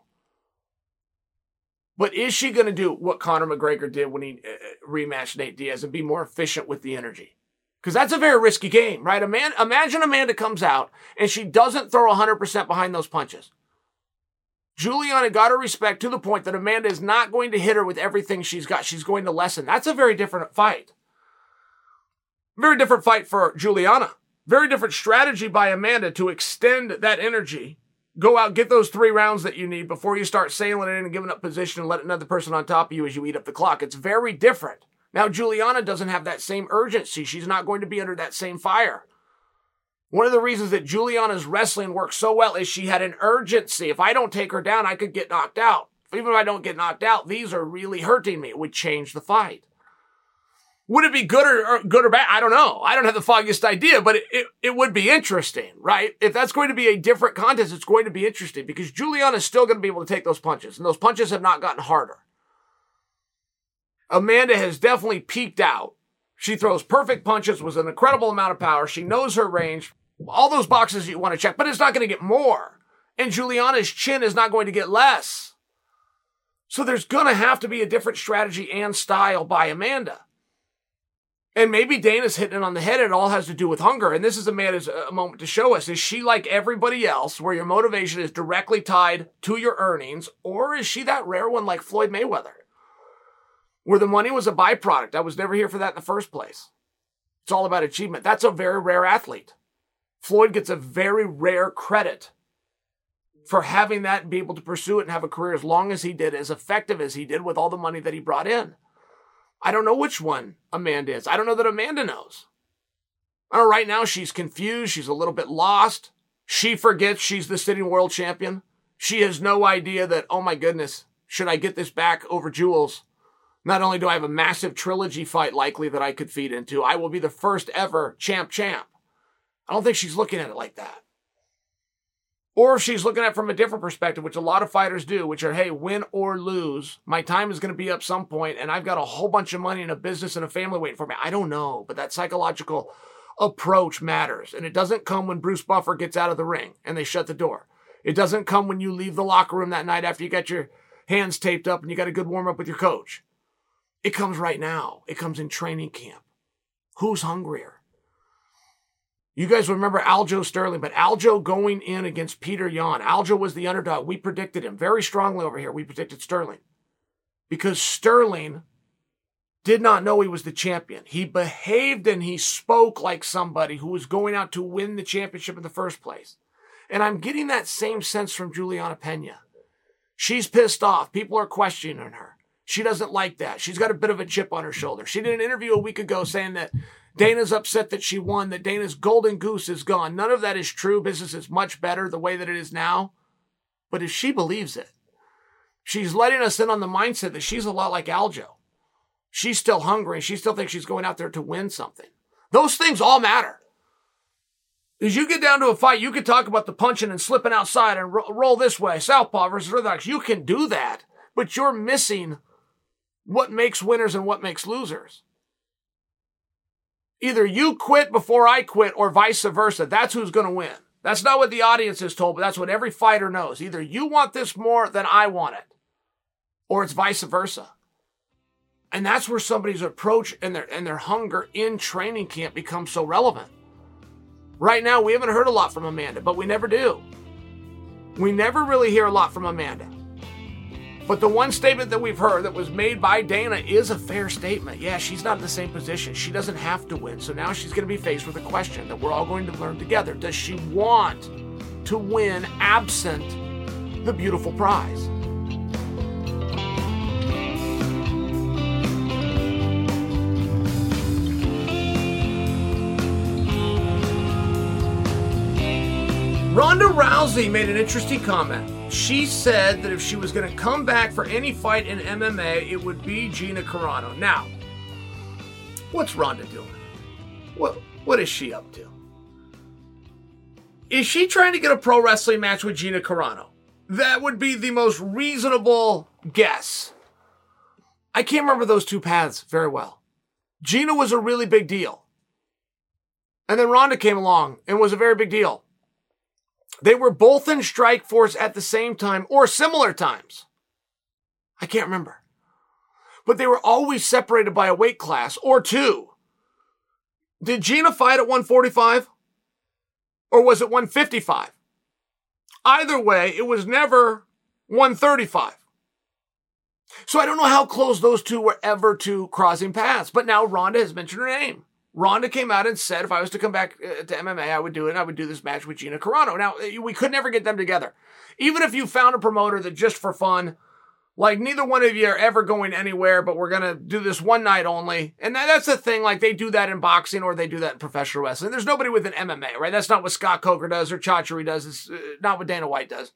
But is she going to do what Conor McGregor did when he rematched Nate Diaz and be more efficient with the energy? Because that's a very risky game, right? Imagine Amanda comes out and she doesn't throw 100% behind those punches. Juliana got her respect to the point that Amanda is not going to hit her with everything she's got. She's going to lessen. That's a very different fight. Very different fight for Juliana. Very different strategy by Amanda to extend that energy. Go out, get those 3 rounds that you need before you start sailing it in and giving up position and let another person on top of you as you eat up the clock. It's very different. Now, Juliana doesn't have that same urgency. She's not going to be under that same fire. One of the reasons that Juliana's wrestling works so well is she had an urgency. If I don't take her down, I could get knocked out. Even if I don't get knocked out, these are really hurting me. It would change the fight. Would it be good or bad? I don't know. I don't have the foggiest idea, but it would be interesting, right? If that's going to be a different contest, it's going to be interesting because Juliana's still going to be able to take those punches, and those punches have not gotten harder. Amanda has definitely peaked out. She throws perfect punches with an incredible amount of power. She knows her range. All those boxes you want to check, but it's not going to get more. And Juliana's chin is not going to get less. So there's going to have to be a different strategy and style by Amanda. And maybe Dana's hitting it on the head. It all has to do with hunger. And this is Amanda's moment to show us. Is she like everybody else where your motivation is directly tied to your earnings? Or is she that rare one like Floyd Mayweather? Where the money was a byproduct. I was never here for that in the first place. It's all about achievement. That's a very rare athlete. Floyd gets a very rare credit for having that and be able to pursue it and have a career as long as he did, as effective as he did with all the money that he brought in. I don't know which one Amanda is. I don't know that Amanda knows. I know right now she's confused. She's a little bit lost. She forgets she's the sitting world champion. She has no idea that, oh my goodness, should I get this back over Jules? Not only do I have a massive trilogy fight likely that I could feed into, I will be the first ever champ. I don't think she's looking at it like that. Or if she's looking at it from a different perspective, which a lot of fighters do, which are, hey, win or lose, my time is going to be up some point, and I've got a whole bunch of money and a business and a family waiting for me. I don't know, but that psychological approach matters. And it doesn't come when Bruce Buffer gets out of the ring and they shut the door. It doesn't come when you leave the locker room that night after you got your hands taped up and you got a good warm-up with your coach. It comes right now. It comes in training camp. Who's hungrier? You guys remember Aljo Sterling, but Aljo going in against Peter Yan. Aljo was the underdog. We predicted him very strongly over here. We predicted Sterling. Because Sterling did not know he was the champion. He behaved and he spoke like somebody who was going out to win the championship in the first place. And I'm getting that same sense from Juliana Pena. She's pissed off. People are questioning her. She doesn't like that. She's got a bit of a chip on her shoulder. She did an interview a week ago saying that Dana's upset that she won, that Dana's golden goose is gone. None of that is true. Business is much better the way that it is now. But if she believes it, she's letting us in on the mindset that she's a lot like Aljo. She's still hungry and she still thinks she's going out there to win something. Those things all matter. As you get down to a fight, you can talk about the punching and slipping outside and roll this way, southpaw versus orthodox. You can do that, but you're missing what makes winners and what makes losers. Either you quit before I quit or vice versa. That's who's going to win. That's not what the audience is told, but that's what every fighter knows. Either you want this more than I want it. or it's vice versa. And that's where somebody's approach and their hunger in training camp becomes so relevant. Right now, we haven't heard a lot from Amanda, but we never do. We never really hear a lot from Amanda. But the one statement that we've heard that was made by Dana is a fair statement. Yeah, she's not in the same position. She doesn't have to win. So now she's going to be faced with a question that we're all going to learn together. Does she want to win absent the beautiful prize? Ronda Rousey made an interesting comment. She said that if she was going to come back for any fight in MMA, it would be Gina Carano. Now, what's Ronda doing? What is she up to? Is she trying to get a pro wrestling match with Gina Carano? That would be the most reasonable guess. I can't remember those two paths very well. Gina was a really big deal. And then Ronda came along and was a very big deal. They were both in Strikeforce at the same time or similar times. I can't remember. But they were always separated by a weight class or two. Did Gina fight at 145? Or was it 155? Either way, it was never 135. So I don't know how close those two were ever to crossing paths. But now Ronda has mentioned her name. Ronda came out and said if I was to come back to MMA, I would do it. And I would do this match with Gina Carano. Now, we could never get them together. Even if you found a promoter that just for fun, like neither one of you are ever going anywhere, but we're going to do this one night only. And that's the thing. Like they do that in boxing or they do that in professional wrestling. There's nobody with an MMA, right? That's not what Scott Coker does or Chachari does. It's not what Dana White does.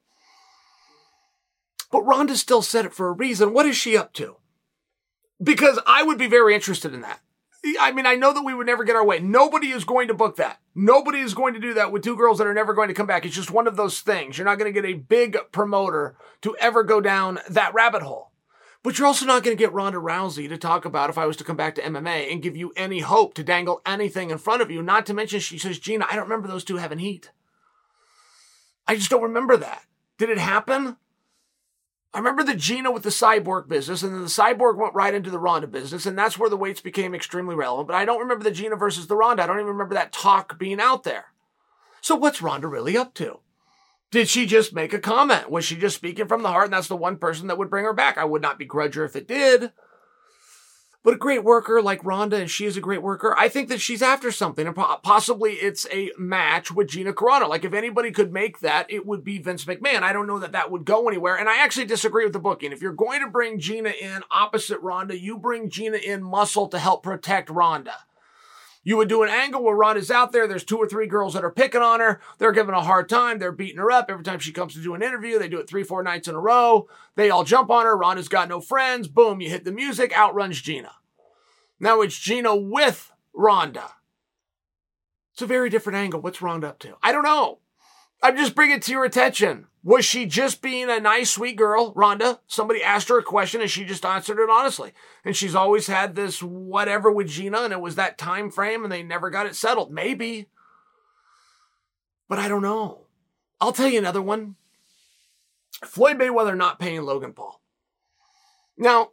But Ronda still said it for a reason. What is she up to? Because I would be very interested in that. I mean, I know that we would never get our way. Nobody is going to book that. Nobody is going to do that with two girls that are never going to come back. It's just one of those things. You're not going to get a big promoter to ever go down that rabbit hole. But you're also not going to get Ronda Rousey to talk about if I was to come back to MMA and give you any hope to dangle anything in front of you. Not to mention, she says, Gina, I don't remember those two having heat. I just don't remember that. Did it happen? I remember the Gina with the Cyborg business, and then the Cyborg went right into the Ronda business, and that's where the weights became extremely relevant. But I don't remember the Gina versus the Ronda. I don't even remember that talk being out there. So what's Ronda really up to? Did she just make a comment? Was she just speaking from the heart, and that's the one person that would bring her back? I would not begrudge her if it did. But a great worker like Ronda, and she is a great worker, I think that she's after something. And possibly it's a match with Gina Carano. Like if anybody could make that, it would be Vince McMahon. I don't know that that would go anywhere. And I actually disagree with the booking. If you're going to bring Gina in opposite Ronda, you bring Gina in muscle to help protect Ronda. You would do an angle where Ronda's out there. There's 2 or 3 girls that are picking on her. They're giving a hard time. They're beating her up. Every time she comes to do an interview, they do it 3-4 nights in a row. They all jump on her. Ronda's got no friends. Boom, you hit the music. Outruns Gina. Now it's Gina with Ronda. It's a very different angle. What's Ronda up to? I don't know. I'm just bringing it to your attention. Was she just being a nice, sweet girl, Ronda? Somebody asked her a question and she just answered it honestly. And she's always had this whatever with Gina, and it was that time frame and they never got it settled. Maybe. But I don't know. I'll tell you another one. Floyd Mayweather not paying Logan Paul. Now,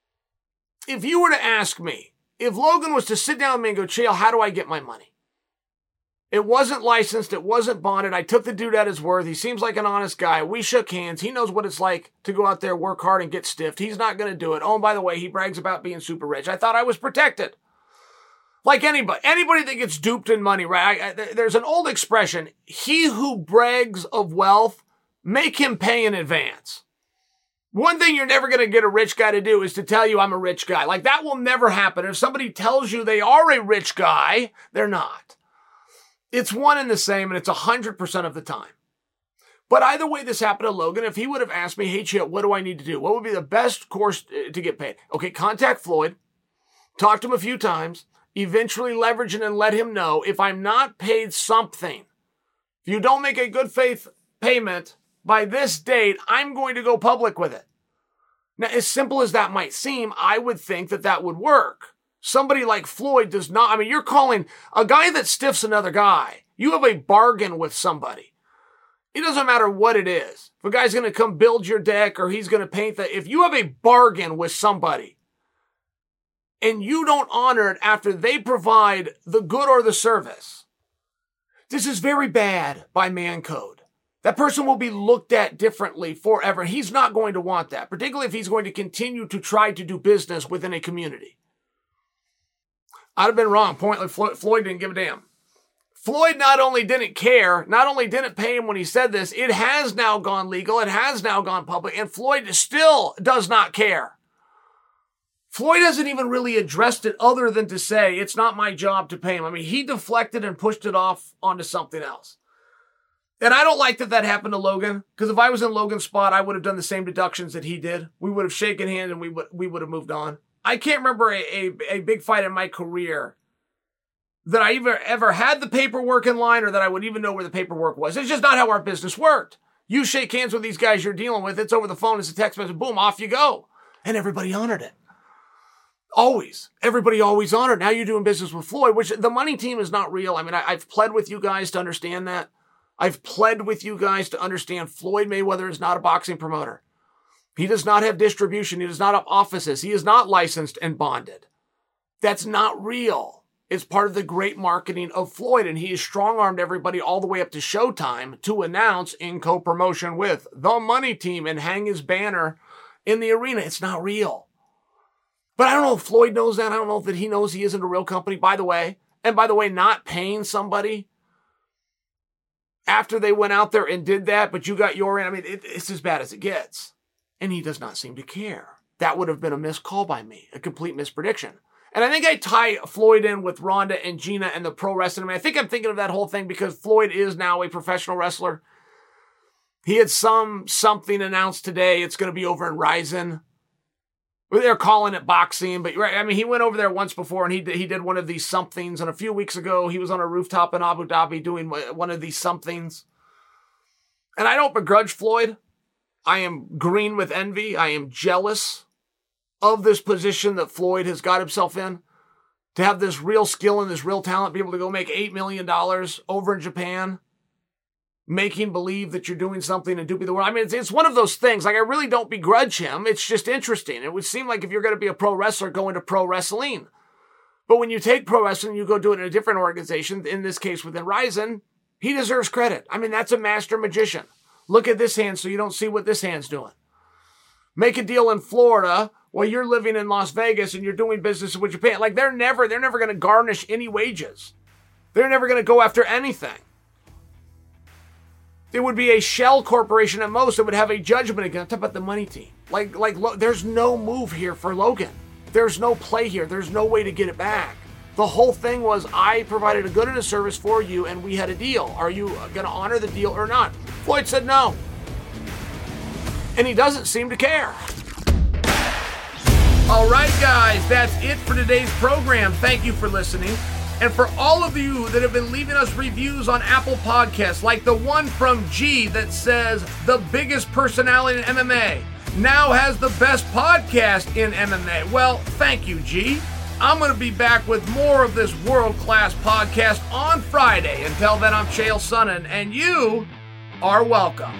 if you were to ask me, if Logan was to sit down with me and go, Chael, how do I get my money? It wasn't licensed. It wasn't bonded. I took the dude at his word. He seems like an honest guy. We shook hands. He knows what it's like to go out there, work hard, and get stiffed. He's not going to do it. Oh, and by the way, he brags about being super rich. I thought I was protected. Like anybody that gets duped in money, right? There's an old expression, he who brags of wealth, make him pay in advance. One thing you're never going to get a rich guy to do is to tell you I'm a rich guy. Like that will never happen. If somebody tells you they are a rich guy, they're not. It's one and the same, and it's 100% of the time. But either way this happened to Logan, if he would have asked me, hey, Chael, what do I need to do? What would be the best course to get paid? Okay, contact Floyd, talk to him a few times, eventually leverage it and let him know if I'm not paid something, if you don't make a good faith payment by this date, I'm going to go public with it. Now, as simple as that might seem, I would think that that would work. Somebody like Floyd does not, I mean, you're calling a guy that stiffs another guy. You have a bargain with somebody. It doesn't matter what it is. If a guy's going to come build your deck or he's going to paint if you have a bargain with somebody and you don't honor it after they provide the good or the service, this is very bad by man code. That person will be looked at differently forever. He's not going to want that, particularly if he's going to continue to try to do business within a community. I'd have been wrong. Pointless. Floyd didn't give a damn. Floyd not only didn't care, not only didn't pay him when he said this, it has now gone legal, it has now gone public, and Floyd still does not care. Floyd hasn't even really addressed it other than to say, it's not my job to pay him. I mean, he deflected and pushed it off onto something else. And I don't like that happened to Logan, because if I was in Logan's spot, I would have done the same deductions that he did. We would have shaken hands and we would have moved on. I can't remember a big fight in my career that I ever had the paperwork in line or that I would even know where the paperwork was. It's just not how our business worked. You shake hands with these guys you're dealing with. It's over the phone. It's a text message. Boom, off you go. And everybody honored it. Always. Everybody always honored. Now you're doing business with Floyd, which the money team is not real. I mean, I've pled with you guys to understand that. I've pled with you guys to understand Floyd Mayweather is not a boxing promoter. He does not have distribution. He does not have offices. He is not licensed and bonded. That's not real. It's part of the great marketing of Floyd, and he has strong-armed everybody all the way up to Showtime to announce in co-promotion with the money team and hang his banner in the arena. It's not real. But I don't know if Floyd knows that. I don't know if that he knows he isn't a real company, by the way. And by the way, not paying somebody after they went out there and did that, but you got your end. I mean, it's as bad as it gets. And he does not seem to care. That would have been a missed call by me, a complete misprediction. And I think I tie Floyd in with Ronda and Gina and the pro wrestling. I mean, I think I'm thinking of that whole thing because Floyd is now a professional wrestler. He had something announced today. It's going to be over in Ryzen. They're calling it boxing, but right, I mean, he went over there once before and he did one of these somethings. And a few weeks ago, he was on a rooftop in Abu Dhabi doing one of these somethings. And I don't begrudge Floyd. I am green with envy. I am jealous of this position that Floyd has got himself in, to have this real skill and this real talent, be able to go make $8 million over in Japan, making believe that you're doing something and duping the world. I mean, it's one of those things. Like, I really don't begrudge him. It's just interesting. It would seem like if you're going to be a pro wrestler, go into pro wrestling. But when you take pro wrestling, you go do it in a different organization, in this case within Ryzen, he deserves credit. I mean, that's a master magician. Look at this hand so you don't see what this hand's doing. Make a deal in Florida while you're living in Las Vegas and you're doing business with Japan. Like, they're never going to garnish any wages. They're never going to go after anything. It would be a shell corporation at most that would have a judgment against. Talk about the money team. Like, there's no move here for Logan. There's no play here. There's no way to get it back. The whole thing was, I provided a good and a service for you and we had a deal. Are you going to honor the deal or not? Floyd said no. And he doesn't seem to care. All right, guys, that's it for today's program. Thank you for listening. And for all of you that have been leaving us reviews on Apple Podcasts, like the one from G that says, the biggest personality in MMA now has the best podcast in MMA. Well, thank you, G. I'm going to be back with more of this world-class podcast on Friday. Until then, I'm Chael Sonnen, and you are welcome.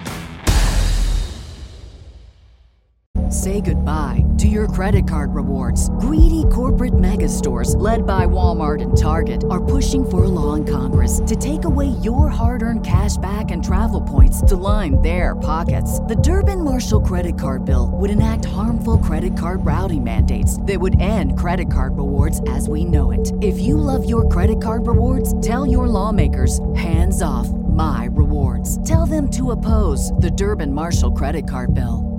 Say goodbye to your credit card rewards. Greedy corporate mega stores, led by Walmart and Target, are pushing for a law in Congress to take away your hard-earned cash back and travel points to line their pockets. The Durbin-Marshall credit card bill would enact harmful credit card routing mandates that would end credit card rewards as we know it. If you love your credit card rewards, tell your lawmakers, hands off my rewards. Tell them to oppose the Durbin-Marshall credit card bill.